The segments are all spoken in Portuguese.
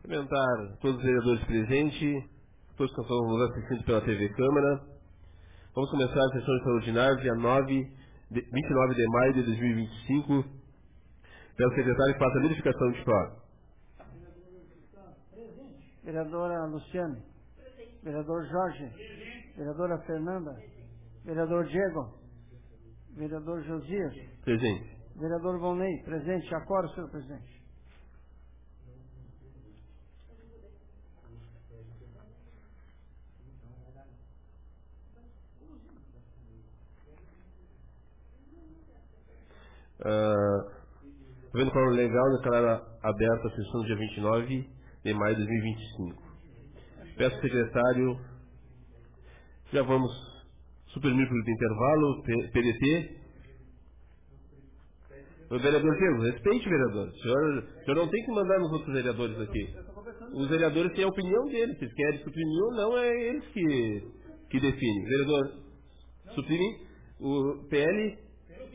Cumprimentar todos os vereadores presentes, todos que estão nos assistindo pela TV Câmara. Vamos começar a sessão extraordinária, dia 29 de maio de 2025. Pelo secretário que faça a verificação de quórum. Vereadora Luciane. Vereador Jorge. Vereadora Fernanda. Vereador Diego. Vereador Josias. Presente. Vereador Volney. Presente. Acordo, senhor presidente. Vendo qual legal, declara aberta a sessão do dia 29 de maio de 2025. Peço ao secretário, já vamos suprimir por intervalo, PDT. O vereador Diego, respeite, vereador. O senhor não tem que mandar nos outros vereadores aqui. Os vereadores têm a opinião deles, se eles querem suprimir ou não, é eles que definem. Vereador, suprime o PL.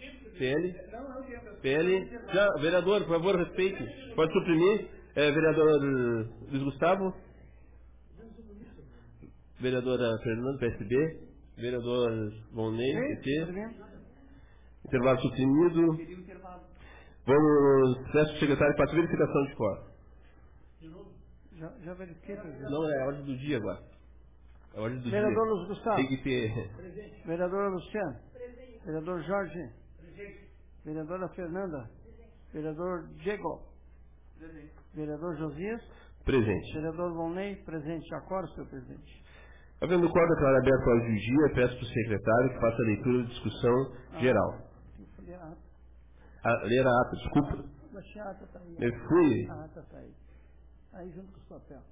Já, vereador, por favor, respeite. Pode suprimir. Vereador Luiz Gustavo. Vereadora Fernanda, PSB. Vereador Volney, PT. Intervalo suprimido. Peço ao secretário para a verificação de quórum. Já verifiquei, presidente. Não, é a ordem do dia agora. É a ordem do Vereador dia. Luiz Gustavo. Tem que ter. Vereadora Luciana. Vereador Jorge. Vereadora Fernanda. Vereador Diego. Vereador Josias. Presente. Vereador Volney. Presente. Acordo, senhor presidente. Havendo o quadro declarado aberto ao dia, peço para o secretário que faça a leitura de discussão geral. Ler a ata, desculpa. Baixei a ata, tá aí. Eu fui. A ata tá aí. Aí junto com o papel.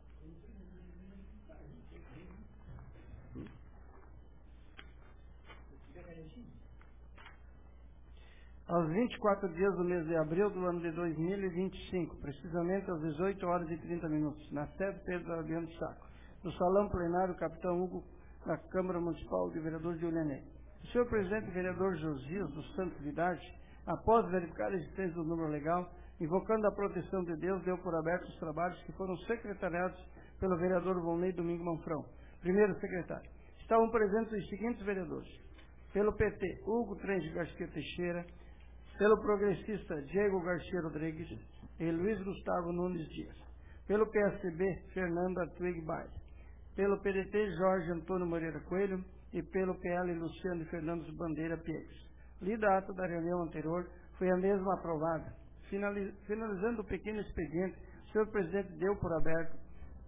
Aos 24 dias do mês de abril do ano de 2025, precisamente às 18 horas e 30 minutos, na sede Pedro Adriano Saco, no Salão Plenário Capitão Hugo, da Câmara Municipal de Vereadores de Ulhanei. O senhor presidente vereador Josias dos Santos Vidade, após verificar a existência do número legal, invocando a proteção de Deus, deu por aberto os trabalhos que foram secretariados pelo vereador Volney Domingo Manfrão. Primeiro secretário. Estavam presentes os seguintes vereadores. Pelo PT, Hugo Trenge Garcia Teixeira. Pelo progressista, Diego Garcia Rodrigues e Luiz Gustavo Nunes Dias. Pelo PSB, Fernanda Twig Baile. Pelo PDT, Jorge Antônio Moreira Coelho. E pelo PL, Luciano Fernandes Bandeira Piegas. Lida a ata da reunião anterior, foi a mesma aprovada. Finalizando o pequeno expediente, o senhor presidente deu por aberto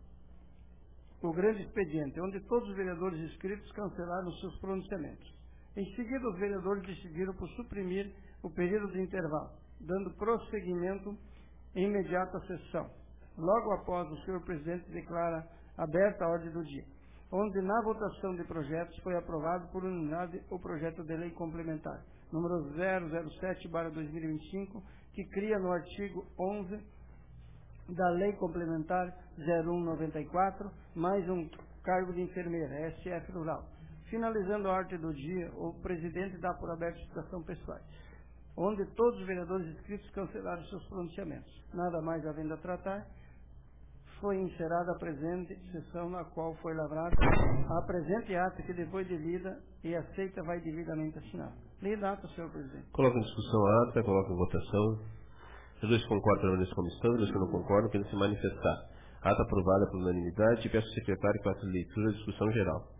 o grande expediente, onde todos os vereadores inscritos cancelaram seus pronunciamentos. Em seguida, os vereadores decidiram por suprimir o período de intervalo, dando prosseguimento imediato à sessão. Logo após, o senhor presidente declara aberta a ordem do dia, onde na votação de projetos foi aprovado por unanimidade o projeto de lei complementar, número 007/2025, que cria no artigo 11 da Lei Complementar 0194, mais um cargo de enfermeira, SF Rural. Finalizando a ordem do dia, o presidente dá por aberto a citação pessoais, onde todos os vereadores inscritos cancelaram seus pronunciamentos. Nada mais havendo a tratar, foi encerrada a presente sessão, na qual foi lavrada a presente ata, que depois de lida e aceita vai devidamente assinada. Lida a ata, senhor presidente. Coloca em discussão a ata, coloca em votação. Os dois concordam permanecer como estão, os dois que não concordam podem se manifestar. Ata aprovada por unanimidade e peço ao secretário que faça a leitura da discussão geral.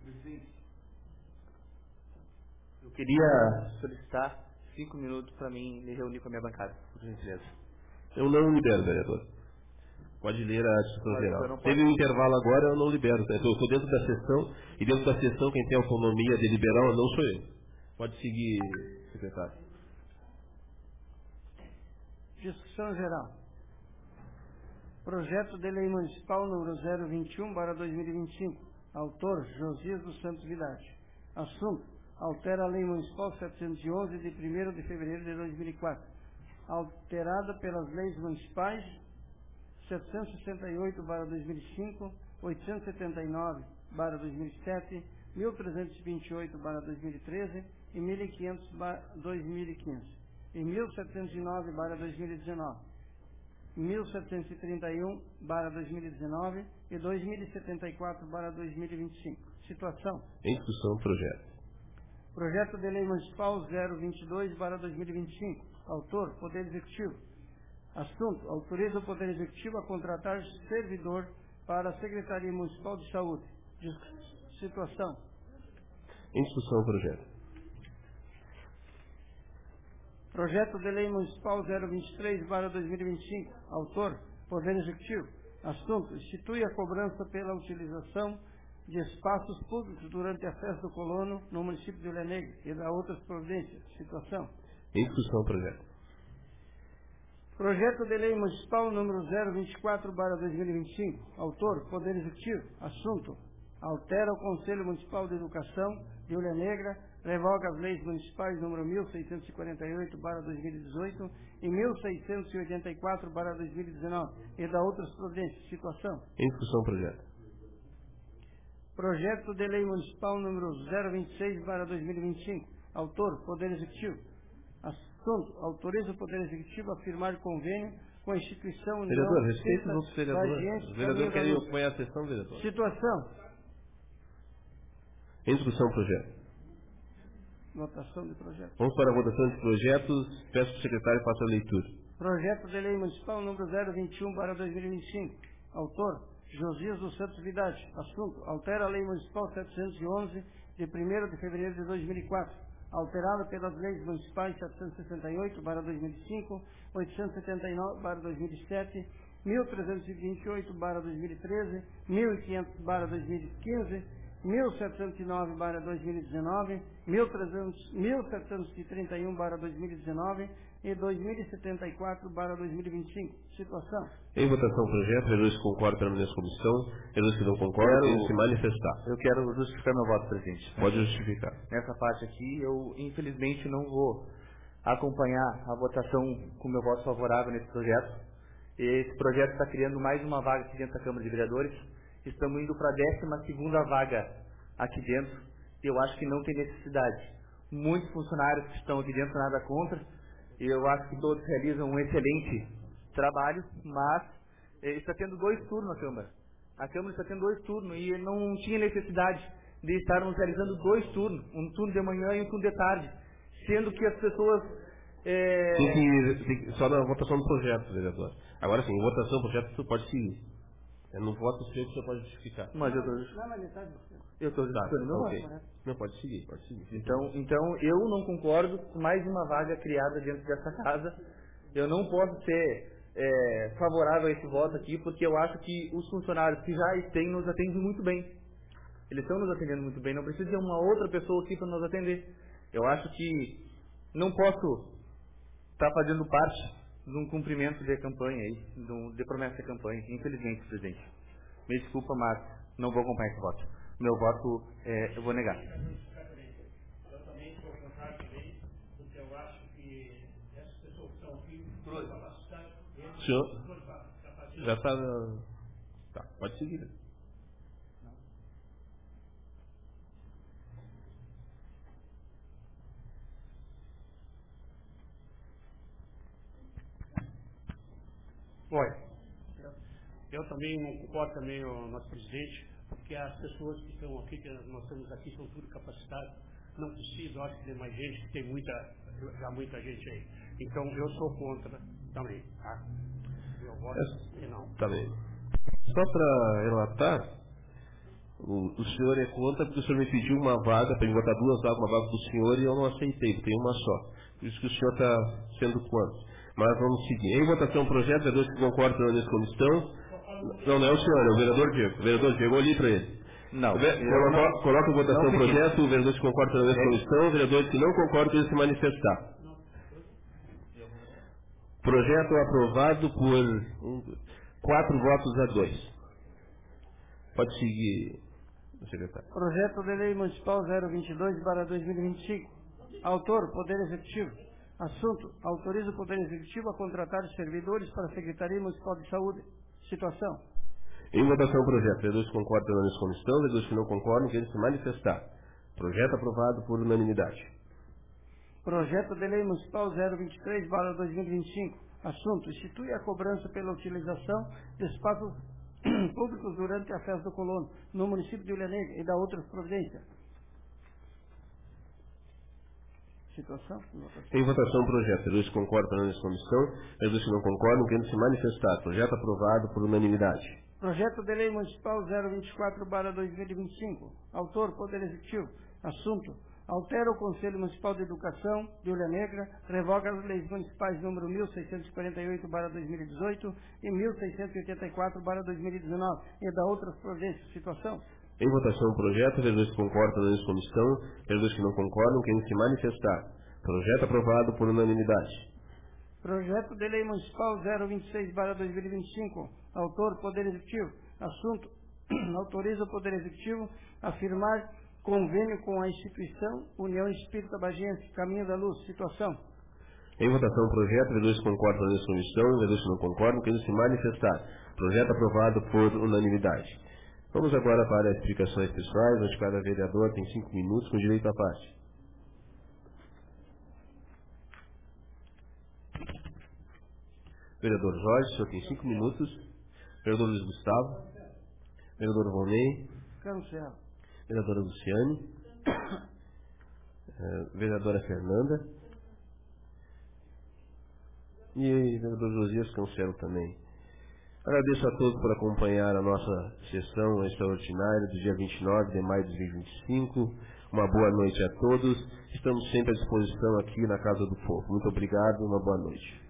Eu queria solicitar 5 minutos para mim me reunir com a minha bancada, por gentileza. Eu não libero, vereador. Pode ler a discussão geral. Teve um intervalo agora, eu não libero. Eu estou dentro da sessão, e dentro da sessão quem tem autonomia de liberar não sou eu. Pode seguir, secretário. Discussão geral. Projeto de Lei Municipal número 021/2025. Autor, Josias dos Santos Vidade. Assunto, altera a Lei Municipal 711 de 1º de fevereiro de 2004. Alterada pelas Leis Municipais 768/2005, 879/2007, 1328/2013 e 1500/2015 e 1709/2019. 1731/2019 e 2074/2025. Situação. Em discussão, projeto. Projeto de Lei Municipal 022/2025. Autor, Poder Executivo. Assunto, autoriza o Poder Executivo a contratar servidor para a Secretaria Municipal de Saúde. Situação. Em discussão, projeto. Projeto de Lei Municipal 023/2025. Autor, Poder Executivo. Assunto, institui a cobrança pela utilização de espaços públicos durante a festa do colono no município de Ilha Negra e da outras providências. Situação. Em discussão, projeto. Projeto de Lei Municipal número 024/2025. Autor, Poder Executivo. Assunto, altera o Conselho Municipal de Educação de Ilha Negra, revoga as leis municipais número 1648/2018 e 1684/2019 e da outras providências. Situação. Em discussão, projeto. Projeto de Lei Municipal número 026/2025. Autor, Poder Executivo. Assunto, autoriza o Poder Executivo a firmar convênio com a instituição Vereador, respeita os outros vereadores. Agentes O vereador quer Caminho da acompanhar a sessão, vereador. Situação. Em discussão, projeto. Votação de projeto. Vamos para a votação de projetos. Peço que o secretário faça a leitura. Projeto de Lei Municipal número 021/2025. Autor, Josias dos Santos Vidade. Assunto, altera a Lei Municipal 711 de 1º de fevereiro de 2004, alterada pelas leis municipais 768/2005, 879/2007, 1328/2013, 1500/2015, 1709/2019, 1731/2019 e 2074/2025. Situação. Em votação, projeto. Vereadores que concordam, permanecem na comissão. Vereadores que não concordam, devem se manifestar. Eu quero justificar meu voto, presidente. Pode justificar. Nessa parte aqui, eu infelizmente não vou acompanhar a votação com meu voto favorável nesse projeto. Esse projeto está criando mais uma vaga aqui dentro da Câmara de Vereadores. Estamos indo para a 12ª vaga aqui dentro. E eu acho que não tem necessidade. Muitos funcionários que estão aqui dentro, nada contra. Eu acho que todos realizam um excelente trabalho, mas está tendo 2 turnos na Câmara. A Câmara está tendo 2 turnos e não tinha necessidade de estarmos realizando 2 turnos, um turno de manhã e um turno de tarde, sendo que as pessoas... Tem que ir só na votação do projeto, vereador. Agora sim, em votação do projeto, você pode seguir. No voto seu que você pode justificar. Mas eu estou justificando meu voto. Não, pode seguir, pode seguir. Então, eu não concordo com mais uma vaga criada dentro dessa casa. Eu não posso ser favorável a esse voto aqui, porque eu acho que os funcionários que já têm nos atendem muito bem. Eles estão nos atendendo muito bem, não precisa de uma outra pessoa aqui para nos atender. Eu acho que não posso estar fazendo parte de um cumprimento de campanha aí, de promessa de campanha, infelizmente, presidente. Me desculpa, mas não vou acompanhar esse voto. Meu voto, eu vou negar. Eu também sou contrário também, porque eu acho que essas pessoas que estão aqui têm capacidade. Senhor, já está... Tá, pode seguir. Olha, eu também não concordo também, o nosso presidente, porque as pessoas que estão aqui, que nós estamos aqui, são tudo capacitadas. Não precisa, eu acho que tem mais gente, que tem já muita gente aí. Então, eu sou contra também, tá? Meu voto é não. Tá bem. Só para relatar, o senhor é contra porque o senhor me pediu uma vaga, para me botar 2 vagas, uma vaga do senhor, e eu não aceitei, tem uma só. Por isso que o senhor está sendo contra. Mas vamos seguir. Em votação o projeto, vereadores que concordam nessa comissão. Não é o senhor, é o vereador Diego. O vereador Diego, olhe para ele. Não. Coloca em votação o projeto, o vereadores que concordam nessa comissão, vereadores que não concordam devem se manifestar. Projeto aprovado por 4 votos a 2. Pode seguir, secretário. Projeto de Lei Municipal 022/2025. Autor, Poder Executivo. Assunto, autoriza o Poder Executivo a contratar servidores para a Secretaria Municipal de Saúde. Situação. Em votação o projeto. Vereadores que concordam nessa comissão, vereadores que não concordam, querem se manifestar. Projeto aprovado por unanimidade. Projeto de Lei Municipal 023/2025. Assunto: institui a cobrança pela utilização de espaços públicos durante a festa do colono no município de Ilha Negra e da outras providências. Situação? Em votação o projeto. Vereadores que concordam para a comissão. Vereadores que não concordam, querendo se manifestar. Projeto aprovado por unanimidade. Projeto de Lei Municipal 024/2025. Autor: Poder Executivo. Assunto: altera o Conselho Municipal de Educação de Ilha Negra, revoga as leis municipais número 1648/2018 e 1684/2019 e da outras providências. Situação. Em votação o projeto. Vereadores que concordam para a comissão. Vereadores que não concordam, querendo se manifestar. Projeto aprovado por unanimidade. Projeto de Lei Municipal 026/2025. Autor: Poder Executivo. Assunto: autoriza o Poder Executivo a firmar convênio com a instituição União Espírita Bagiense, Caminho da Luz. Situação. Em votação o projeto. Vereadores que concordam para a comissão. Vereadores que não concordam, querendo se manifestar. Projeto aprovado por unanimidade. Vamos agora para as explicações pessoais, onde cada vereador tem 5 minutos com direito à parte. Vereador Jorge, o senhor tem 5 minutos. Vereador Luiz Gustavo. Vereador Volney. Cancela. Vereadora Luciane. Vereadora Fernanda. E vereador Josias Cancelo também. Agradeço a todos por acompanhar a nossa sessão extraordinária do dia 29 de maio de 2025. Uma boa noite a todos. Estamos sempre à disposição aqui na Casa do Povo. Muito obrigado e uma boa noite.